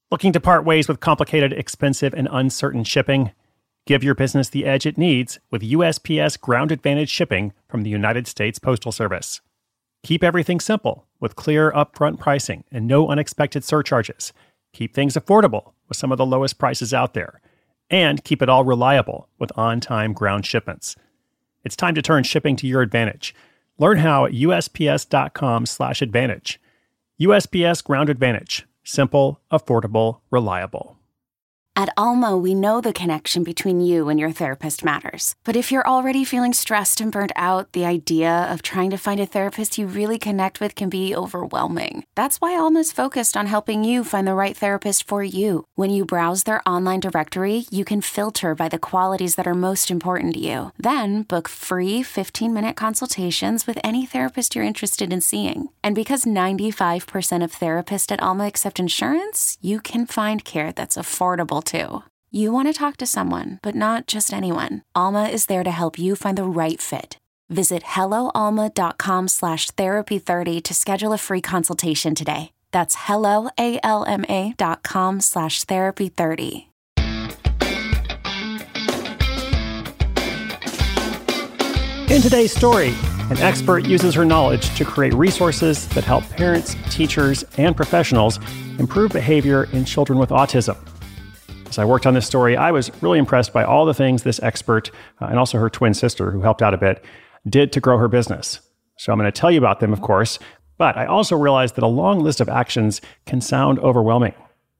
Looking to part ways with complicated, expensive, and uncertain shipping? Give your business the edge it needs with USPS Ground Advantage shipping from the United States Postal Service. Keep everything simple with clear upfront pricing and no unexpected surcharges. Keep things affordable with some of the lowest prices out there. And keep it all reliable with on-time ground shipments. It's time to turn shipping to your advantage. Learn how at USPS.com/advantage. USPS Ground Advantage. Simple, affordable, reliable. At Alma, we know the connection between you and your therapist matters. But if you're already feeling stressed and burnt out, the idea of trying to find a therapist you really connect with can be overwhelming. That's why Alma's focused on helping you find the right therapist for you. When you browse their online directory, you can filter by the qualities that are most important to you. Then book free 15-minute consultations with any therapist you're interested in seeing. And because 95% of therapists at Alma accept insurance, you can find care that's affordable too. You want to talk to someone, but not just anyone. Alma is there to help you find the right fit. Visit helloalma.com/therapy30 to schedule a free consultation today. That's helloalma.com/therapy30. In today's story, an expert uses her knowledge to create resources that help parents, teachers, and professionals improve behavior in children with autism. As I worked on this story, I was really impressed by all the things this expert, and also her twin sister, who helped out a bit, did to grow her business. So I'm going to tell you about them, of course, but I also realized that a long list of actions can sound overwhelming.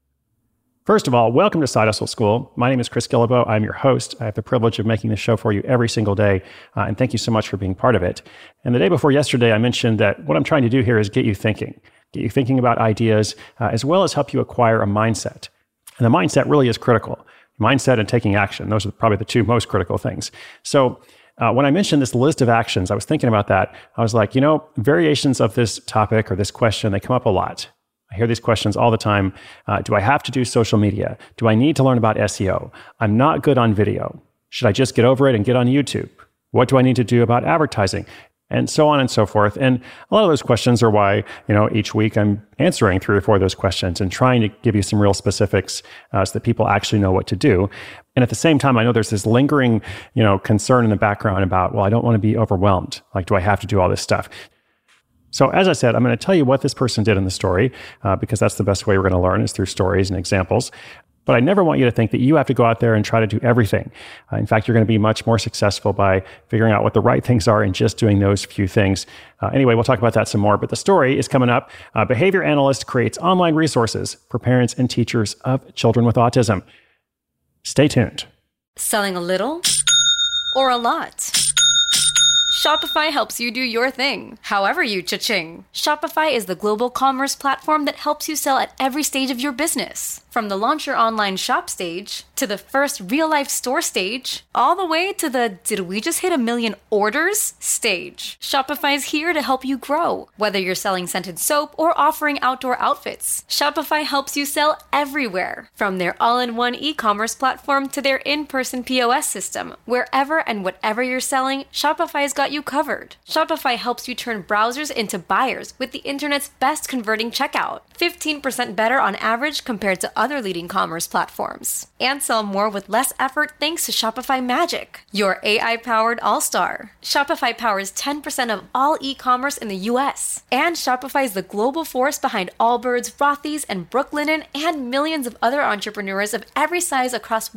First of all, welcome to Side Hustle School. My name is Chris Guillebeau. I'm your host. I have the privilege of making this show for you every single day, and thank you so much for being part of it. And the day before yesterday, I mentioned that what I'm trying to do here is get you thinking about ideas, as well as help you acquire a mindset. And the mindset really is critical. Mindset and taking action. Those are probably the two most critical things. So when I mentioned this list of actions, I was thinking about that. I was like, variations of this topic or this question, they come up a lot. I hear these questions all the time. Do I have to do social media? Do I need to learn about SEO? I'm not good on video. Should I just get over it and get on YouTube? What do I need to do about advertising? And so on and so forth. And a lot of those questions are why, each week I'm answering 3 or 4 of those questions and trying to give you some real specifics so that people actually know what to do. And at the same time, I know there's this lingering, concern in the background about, well, I don't want to be overwhelmed. Like, do I have to do all this stuff? So as I said, I'm going to tell you what this person did in the story, because that's the best way we're going to learn is through stories and examples. But I never want you to think that you have to go out there and try to do everything. In fact, you're going to be much more successful by figuring out what the right things are and just doing those few things. Anyway, we'll talk about that some more. But the story is coming up. Behavior analyst creates online resources for parents and teachers of children with autism. Stay tuned. Selling a little or a lot? Shopify helps you do your thing, however you cha-ching. Shopify is the global commerce platform that helps you sell at every stage of your business. From the launch your online shop stage, to the first real-life store stage, all the way to the did we just hit 1 million orders stage. Shopify's here to help you grow. Whether you're selling scented soap or offering outdoor outfits, Shopify helps you sell everywhere. From their all-in-one e-commerce platform to their in-person POS system, wherever and whatever you're selling, Shopify's got you covered. Shopify helps you turn browsers into buyers with the internet's best converting checkout. 15% better on average compared to other leading commerce platforms. And sell more with less effort thanks to Shopify Magic, your AI-powered all-star. Shopify powers 10% of all e-commerce in the US. And Shopify is the global force behind Allbirds, Rothy's, and Brooklinen, and millions of other entrepreneurs of every size across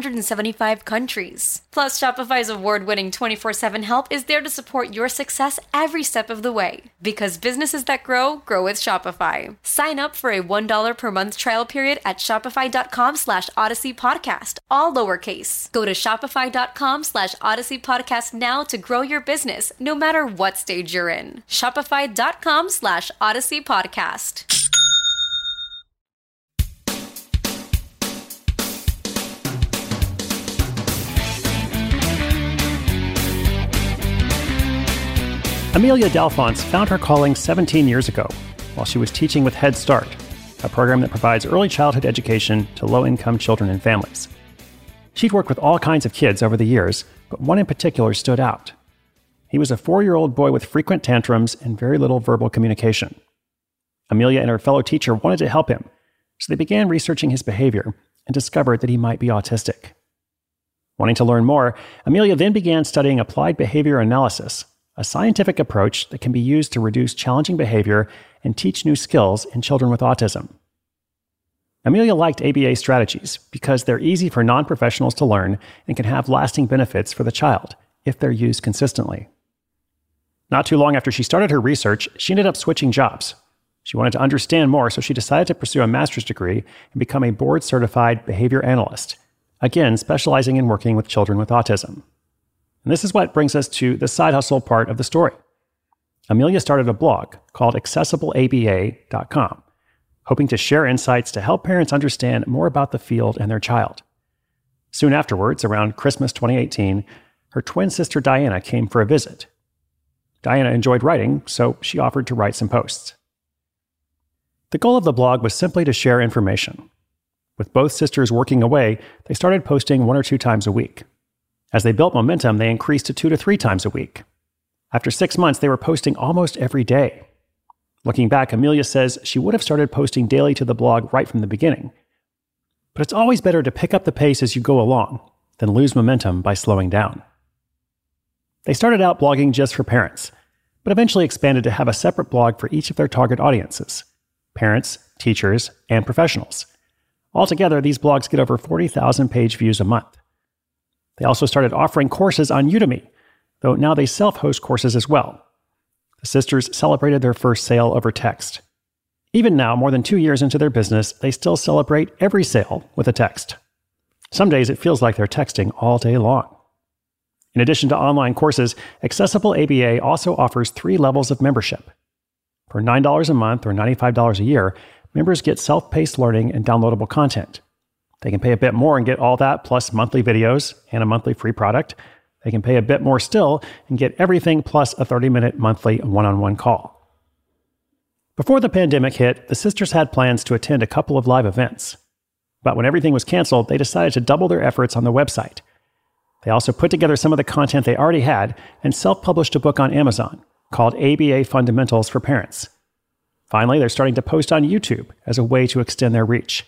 175 countries. Plus, Shopify's award-winning 24/7 help is there to support your success every step of the way. Because businesses that grow with Shopify. Sign up for a $1 per month trial period at shopify.com/Odyssey Podcast, all lowercase. Go to shopify.com/Odyssey Podcast now to grow your business, no matter what stage you're in. Shopify.com/Odyssey Podcast. Amelia Delphonse found her calling 17 years ago while she was teaching with Head Start, a program that provides early childhood education to low-income children and families. She'd worked with all kinds of kids over the years, but one in particular stood out. He was a 4-year-old boy with frequent tantrums and very little verbal communication. Amelia and her fellow teacher wanted to help him. So they began researching his behavior and discovered that he might be autistic. Wanting to learn more, Amelia then began studying applied behavior analysis, a scientific approach that can be used to reduce challenging behavior and teach new skills in children with autism. Amelia liked ABA strategies because they're easy for non-professionals to learn and can have lasting benefits for the child if they're used consistently. Not too long after she started her research, she ended up switching jobs. She wanted to understand more, so she decided to pursue a master's degree and become a board-certified behavior analyst, again specializing in working with children with autism. And this is what brings us to the side hustle part of the story. Amelia started a blog called accessibleaba.com, hoping to share insights to help parents understand more about the field and their child. Soon afterwards, around Christmas 2018, her twin sister Diana came for a visit. Diana enjoyed writing, so she offered to write some posts. The goal of the blog was simply to share information. With both sisters working away, they started posting 1 or 2 times a week. As they built momentum, they increased to 2 to 3 times a week. After 6 months, they were posting almost every day. Looking back, Amelia says she would have started posting daily to the blog right from the beginning. But it's always better to pick up the pace as you go along than lose momentum by slowing down. They started out blogging just for parents, but eventually expanded to have a separate blog for each of their target audiences: parents, teachers, and professionals. Altogether, these blogs get over 40,000 page views a month. They also started offering courses on Udemy, though now they self-host courses as well. The sisters celebrated their first sale over text. Even now, more than 2 years into their business, they still celebrate every sale with a text. Some days it feels like they're texting all day long. In addition to online courses, Accessible ABA also offers 3 levels of membership. For $9 a month or $95 a year, members get self-paced learning and downloadable content. They can pay a bit more and get all that plus monthly videos and a monthly free product. They can pay a bit more still and get everything plus a 30-minute monthly one-on-one call. Before the pandemic hit, the sisters had plans to attend a couple of live events. But when everything was canceled, they decided to double their efforts on the website. They also put together some of the content they already had and self-published a book on Amazon called ABA Fundamentals for Parents. Finally, they're starting to post on YouTube as a way to extend their reach.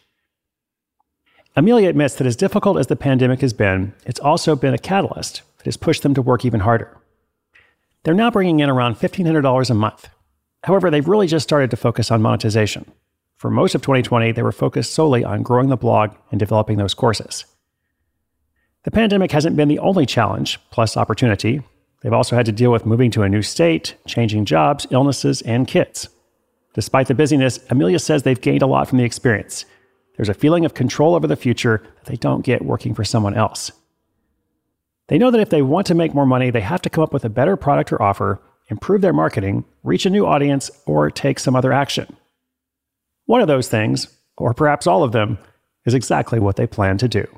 Amelia admits that as difficult as the pandemic has been, it's also been a catalyst that has pushed them to work even harder. They're now bringing in around $1,500 a month. However, they've really just started to focus on monetization. For most of 2020, they were focused solely on growing the blog and developing those courses. The pandemic hasn't been the only challenge, plus opportunity. They've also had to deal with moving to a new state, changing jobs, illnesses, and kids. Despite the busyness, Amelia says they've gained a lot from the experience. There's a feeling of control over the future that they don't get working for someone else. They know that if they want to make more money, they have to come up with a better product or offer, improve their marketing, reach a new audience, or take some other action. One of those things, or perhaps all of them, is exactly what they plan to do.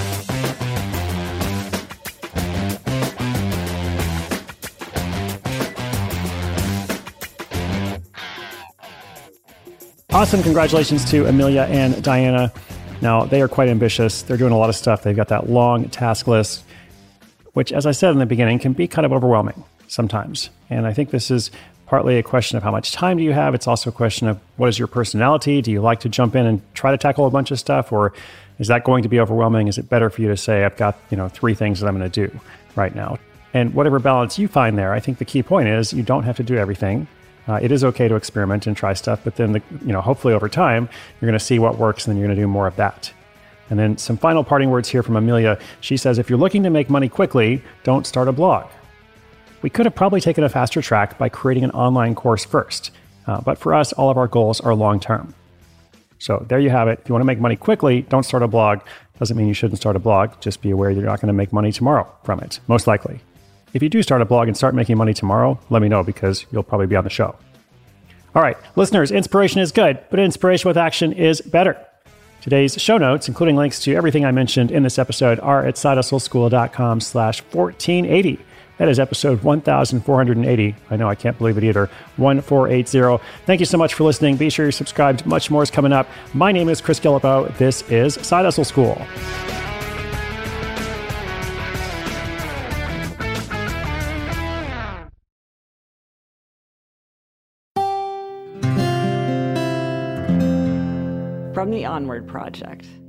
Awesome. Congratulations to Amelia and Diana. Now, they are quite ambitious. They're doing a lot of stuff. They've got that long task list, which, as I said in the beginning, can be kind of overwhelming sometimes. And I think this is partly a question of how much time do you have. It's also a question of what is your personality? Do you like to jump in and try to tackle a bunch of stuff? Or is that going to be overwhelming? Is it better for you to say, I've got 3 things that I'm going to do right now? And whatever balance you find there, I think the key point is you don't have to do everything. It is okay to experiment and try stuff, but then, hopefully over time, you're going to see what works and then you're going to do more of that. And then some final parting words here from Amelia. She says, if you're looking to make money quickly, don't start a blog. We could have probably taken a faster track by creating an online course first. But for us, all of our goals are long-term. So there you have it. If you want to make money quickly, don't start a blog. Doesn't mean you shouldn't start a blog. Just be aware you're not going to make money tomorrow from it, most likely. If you do start a blog and start making money tomorrow, let me know because you'll probably be on the show. All right, listeners, inspiration is good, but inspiration with action is better. Today's show notes, including links to everything I mentioned in this episode, are at sidehustleschool.com/1480. That is episode 1480. I know, I can't believe it either. 1480. Thank you so much for listening. Be sure you're subscribed. Much more is coming up. My name is Chris Guillebeau. This is Side Hustle School. From the Onward Project.